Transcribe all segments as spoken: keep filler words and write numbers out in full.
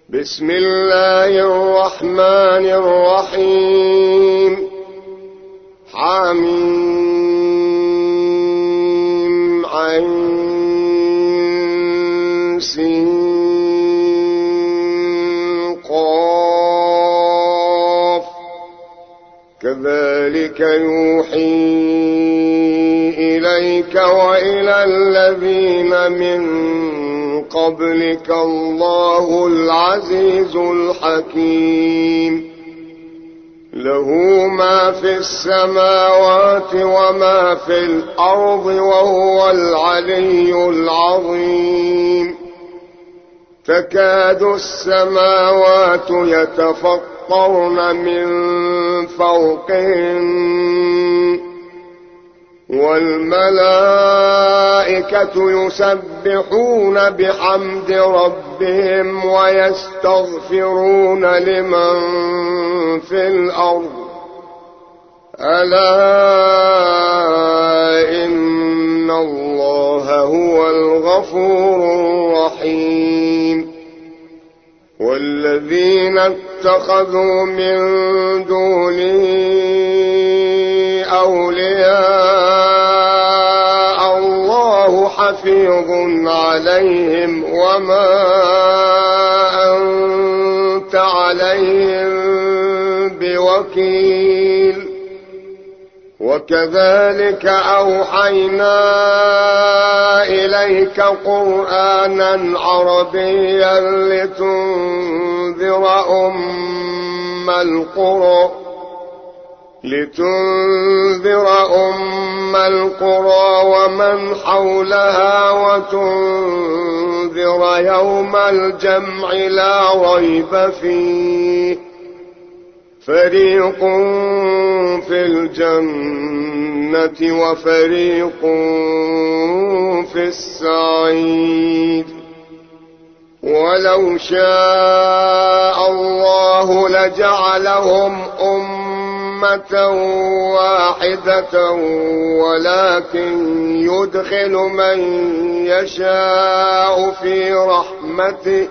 بسم الله الرحمن الرحيم. حميم عين سين قاف. كذلك يوحي إليك وإلى الذين من قبلك الله العزيز الحكيم. له ما في السماوات وما في الأرض وهو العلي العظيم. تكاد السماوات يتفطرن من فوقهن والملائكة يسبحون بحمد ربهم ويستغفرون لمن في الأرض. ألا إن الله هو الغفور الرحيم. والذين اتخذوا من دونه أولياء الله حفيظ عليهم وما أنت عليهم بوكيل. وكذلك أوحينا إليك قرآنا عربيا لتنذر أم القرى لتنذر أم القرى ومن حولها وتنذر يوم الجمع لا ريب فيه. فريق في الجنة وفريق في السعير. ولو شاء الله لجعلهم أمة واحدة ولكن يدخل من يشاء في رحمته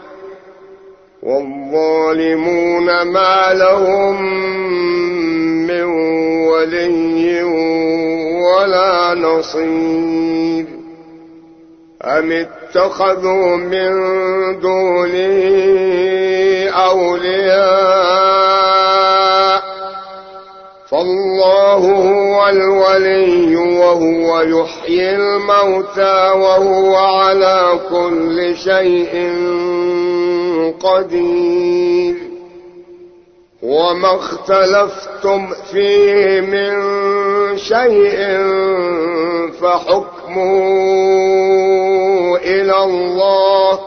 والظالمون ما لهم من ولي ولا نصير. أم اتخذوا من دونه أولياء فالله هو الولي وهو يحيي الموتى وهو على كل شيء قدير. وما اختلفتم فيه من شيء فحكمه إلى الله.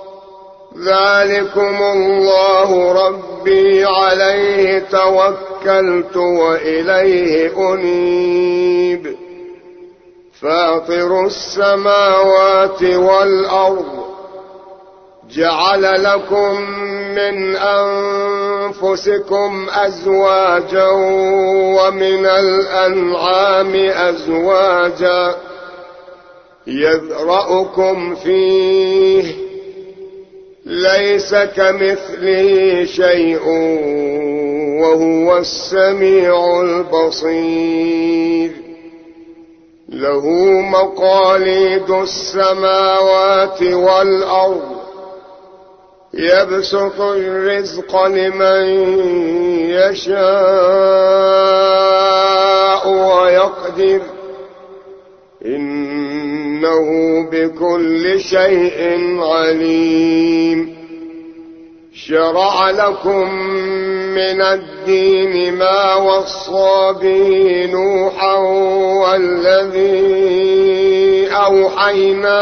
ذلكم الله ربي عليه توكلت وإليه أنيب. فاطر السماوات والأرض جعل لكم من أنفسكم أزواجا ومن الأنعام أزواجا يذرأكم فيه ليس كمثله شيء وهو السميع البصير. له مقاليد السماوات والأرض يبسط الرزق لمن يشاء ويقدر إنه بكل شيء عليم. شرع لكم من الدين ما وصى به نوحا والذي أوحينا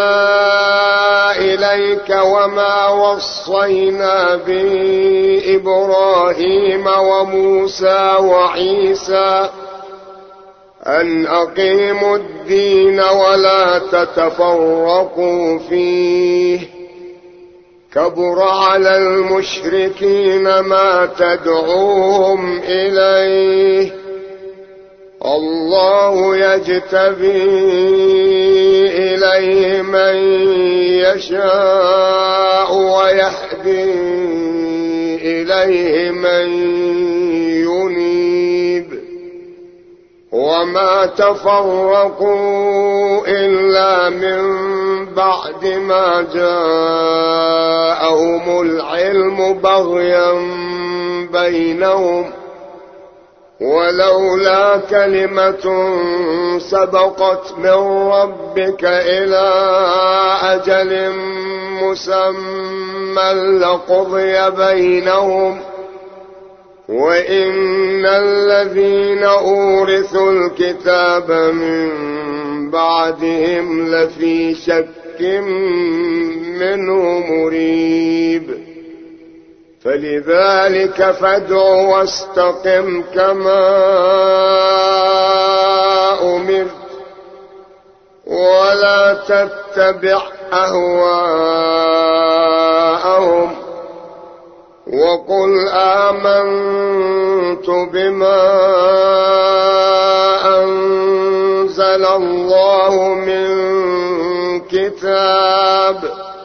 إليك وما وصينا به إبراهيم وموسى وعيسى أن أقيموا الدين ولا تتفرقوا فيه. كبر على المشركين ما تدعوهم إليه. الله يجتبي إليه من يشاء ويهدي وإليه من ينيب. وما تفرقوا إلا من بعد ما جاءهم العلم بغيا بينهم، ولولا كلمة سبقت من ربك إلى أجل مسمى لقضي بينهم، وإن الذين أورثوا الكتاب من بعدهم لفي شك منه مريب. فلذلك فادع واستقم كما أمرت، ولا تتبع أهواءهم، وقل آمنت بما أنزل الله من كتاب،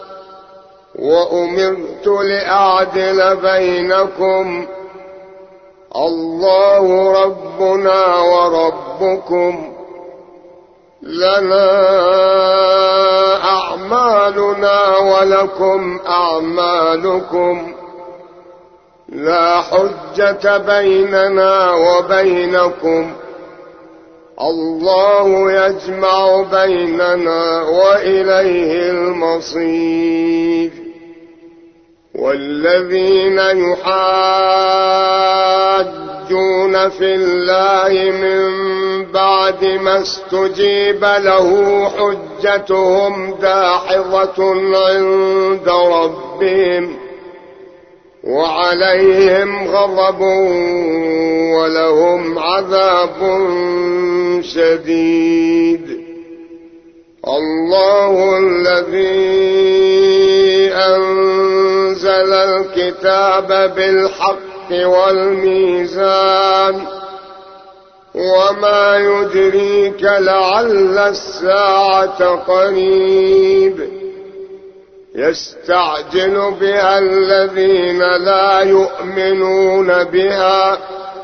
وأمرت لأعدل بينكم، الله ربنا وربكم، لنا أعمالنا ولكم أعمالكم، لا حجة بيننا وبينكم، الله يجمع بيننا وإليه المصير. والذين يحاجون في الله من بعد ما استجيب له حجتهم داحضة عند ربهم، وعليهم غضب ولهم عذاب شديد. الله الذي أنزل الكتاب بالحق والميزان، وما يدريك لعل الساعة قريب، يستعجل بها الذين لا يؤمنون بها،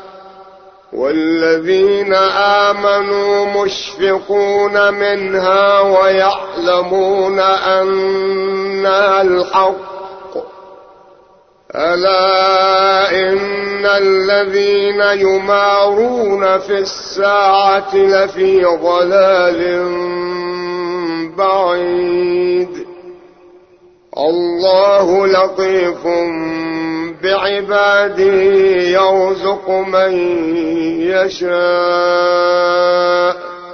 والذين آمنوا مشفقون منها ويعلمون أنها الحق. ألا إن الذين يمارون في الساعة لفي ضلال بعيد. الله لطيف بعباده يرزق من يشاء،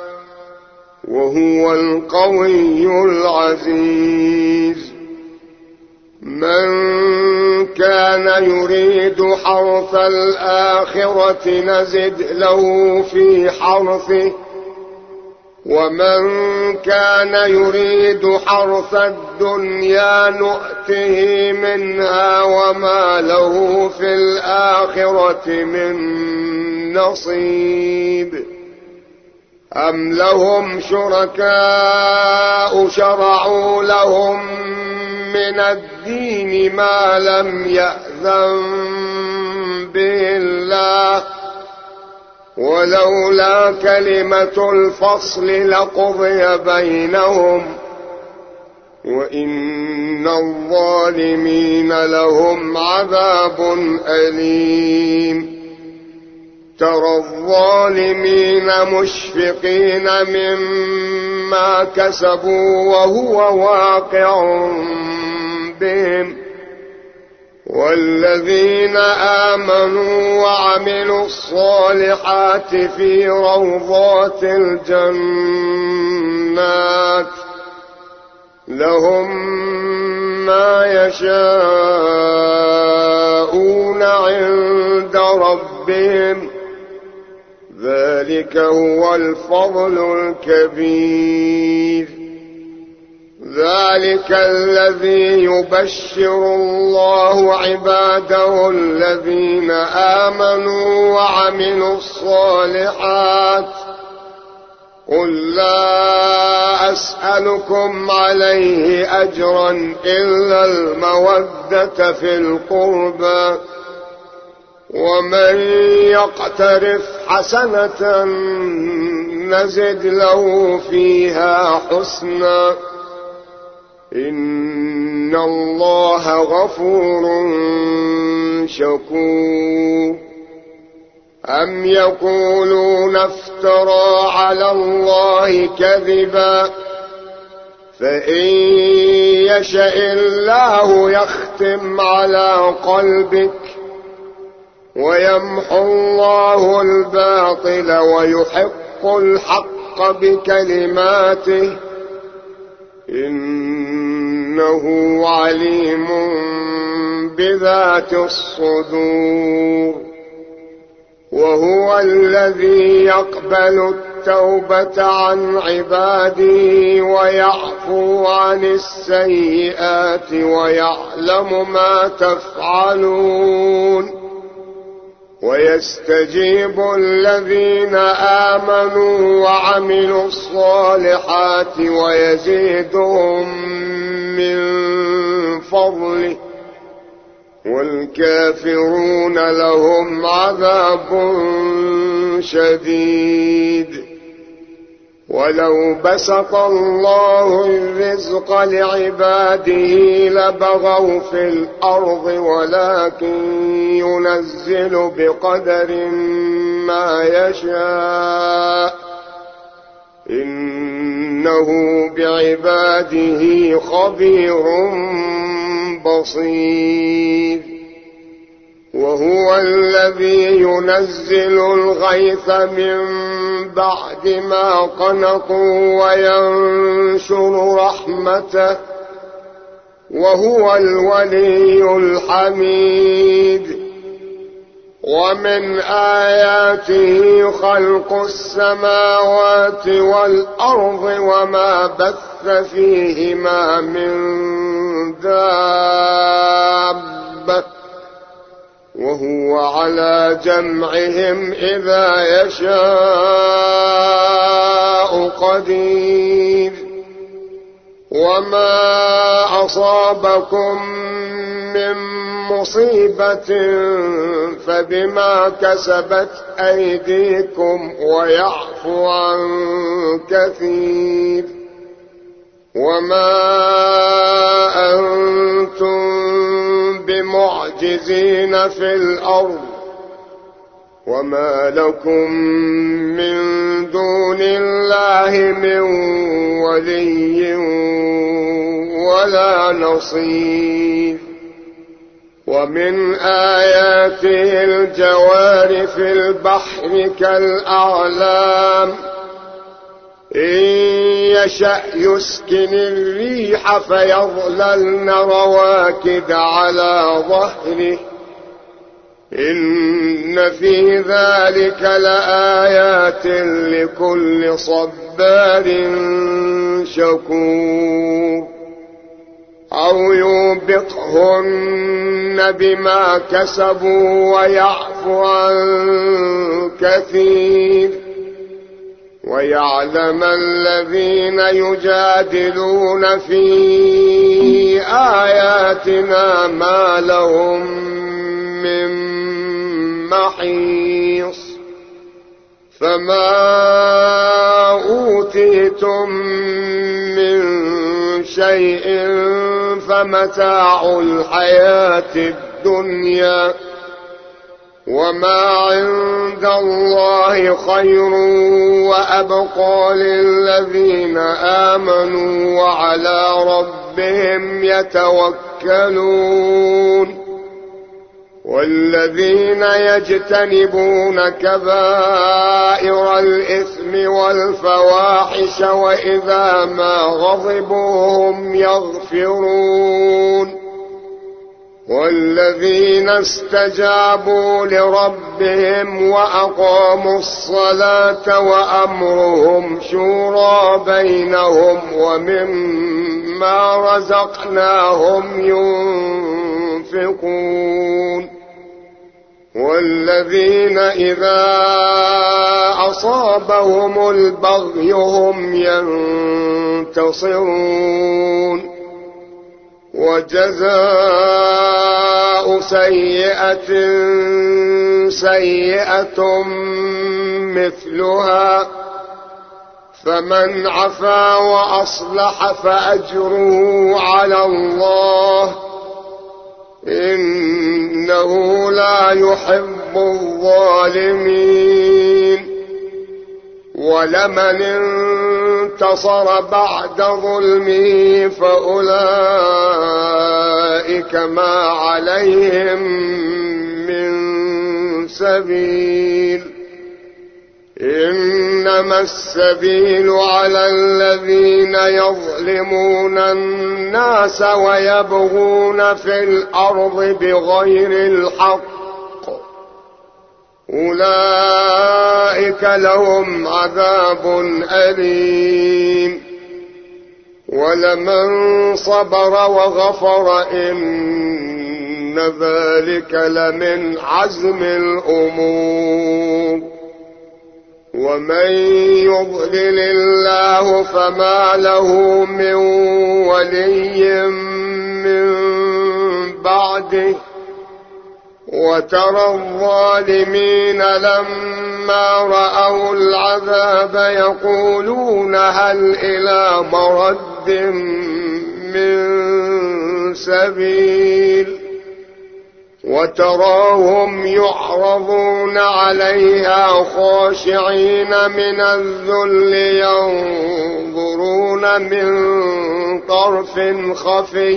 وهو القوي العزيز. من كان يريد حرث الآخرة نزد له في حرثه، ومن كان يريد حرث الدنيا نؤته منها وما له في الآخرة من نصيب. أم لهم شركاء شرعوا لهم من الدين ما لم يأذن به الله، ولولا كلمة الفصل لقضي بينهم، وإن الظالمين لهم عذاب أليم. ترى الظالمين مشفقين مما كسبوا وهو واقع بهم، والذين آمنوا وعملوا الصالحات في روضات الجنات لهم ما يشاءون عند ربهم، ذلك هو الفضل الكبير. ذلك الذي يبشر الله عباده الذين آمنوا وعملوا الصالحات. قل لا أسألكم عليه أجرا إلا المودة في القربى، ومن يقترف حسنة نزد له فيها حسنا إن الله غفور شكور. أم يقولون افترى على الله كذبا فإن يشاء الله يختم على قلبك ويمحو الله الباطل ويحق الحق بكلماته إنه عليم بذات الصدور. وهو الذي يقبل التوبة عن عباده ويعفو عن السيئات ويعلم ما تفعلون ويستجيب الذين آمنوا وعملوا الصالحات ويزيدهم من فضله والكافرون لهم عذاب شديد. ولو بسط الله الرزق لعباده لبغوا في الأرض ولكن ينزل بقدر ما يشاء إنه بعباده خبير بصير. وهو الذي ينزل الغيث من بعد ما قنطوا وينشر رحمته وهو الولي الحميد. ومن آياته خلق السماوات والأرض وما بث فيهما من دابة وهو على جمعهم إذا يشاء قدير. وما أصابكم من مصيبة فبما كسبت أيديكم ويعفو عن كثير. وما أنتم بمعجزين في الأرض وما لكم من دون الله من ولي ولا نصير. ومن آياته الجوار في البحر كالأعلام إن يشأ يسكن الريح فيظللن رواكد على ظهره إن في ذلك لآيات لكل صبار شكور. أو يوبقهن بما كسبوا ويعفو عن كثير ويعلم الذين يجادلون في آياتنا ما لهم من محيص. فما أوتيتم من شيء فمتاع الحياة الدنيا وما عند الله خير وأبقى للذين آمنوا وعلى ربهم يتوكلون. والذين يجتنبون كبائر الإثم والفواحش وإذا ما غضبوا هم يغفرون. والذين استجابوا لربهم وأقاموا الصلاة وأمرهم شورى بينهم ومما رزقناهم ينفقون. والذين إذا أصابهم البغي هم ينتصرون. وجزاؤهم جزاء سيئة سيئة مثلها فمن عفا وأصلح فأجره على الله إنه لا يحب الظالمين. ولمن انتصر بعد ظلمه فأولئك ما عليهم من سبيل إنما السبيل على الذين يظلمون الناس ويبغون في الأرض بغير الحق أولئك لهم عذاب أليم. ولمن صبر وغفر إن ذلك لمن عزم الأمور. ومن يضلل الله فما له من ولي من بعده وترى الظالمين لما رأوا العذاب يقولون هل إلى مرد من سبيل وتراهم يعرضون عليها خاشعين من الذل ينظرون من طرف خفي.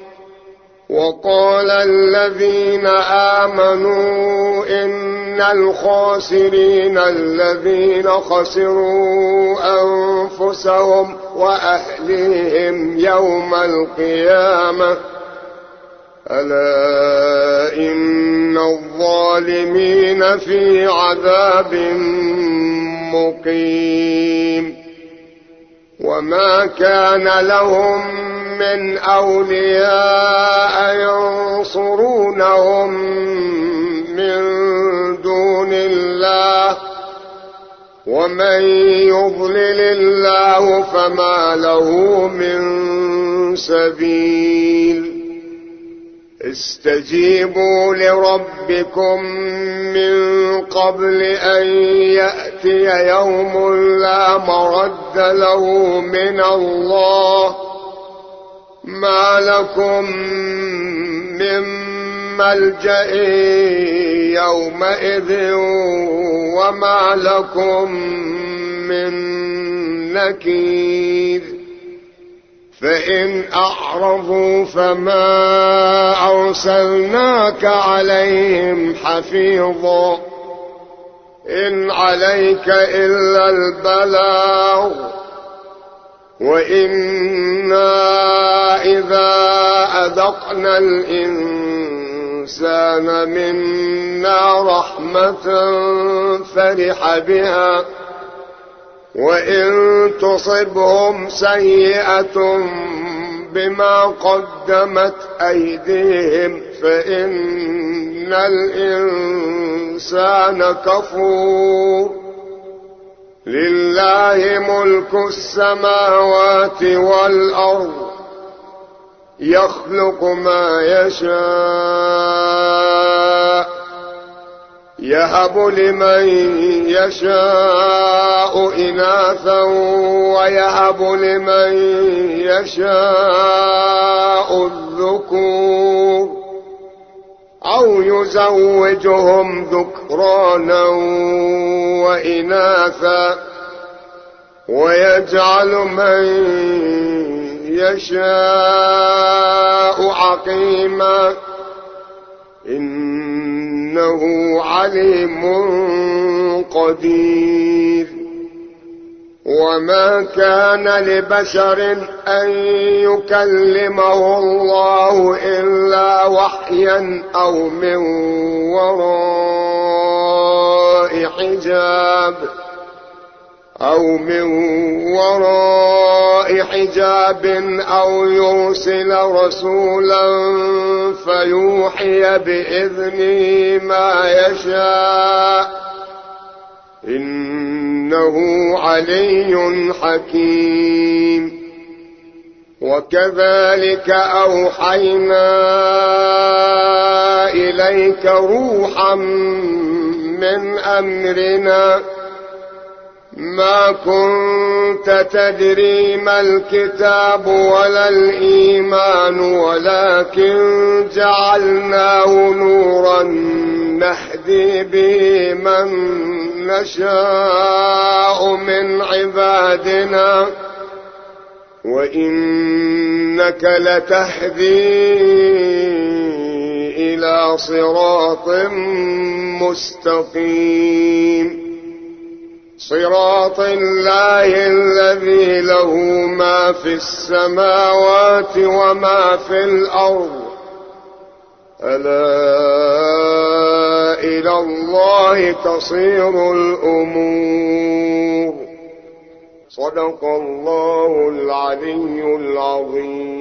وقال الذين آمنوا إن الخاسرين الذين خسروا أنفسهم وأهليهم يوم القيامة ألا إن الظالمين في عذاب مقيم. وما كان لهم من أولياء ينصرونهم من دون الله ومن يضلل الله فما له من سبيل. استجيبوا لربكم من قبل أن يأتي يوم لا مرد له من الله ما لكم من ملجأ يومئذ وما لكم من نكير. فإن أعرضوا فما أرسلناك عليهم حفيظا إن عليك إلا البلاغ وإنا إذا أذقنا الإنسان منا رحمة فرح بها وإن تصبهم سيئة بما قدمت أيديهم فإن الإنسان كفور. لله ملك السماوات والأرض يخلق ما يشاء يهب لمن يشاء إناثا ويهب لمن يشاء الذكور أو يزوجهم ذكرانا وإناثا ويجعل من يشاء عقيما إنه عليم قدير. وما كان لبشر أن يكلمه الله إلا وحيا أو من وراء حجاب أو من وراء حجاب أو يرسل رسولا فيوحي بإذنه ما يشاء إنه علي حكيم. وكذلك أوحينا إليك روحا من أمرنا ما كنت تدري ما الكتاب ولا الإيمان ولكن جعلناه نورا نهدي به من نشاء من عبادنا وإنك لتهدي إلى صراط مستقيم صراط الله الذي له ما في السماوات وما في الأرض ألا إلى الله تصير الأمور صدق الله العلي العظيم.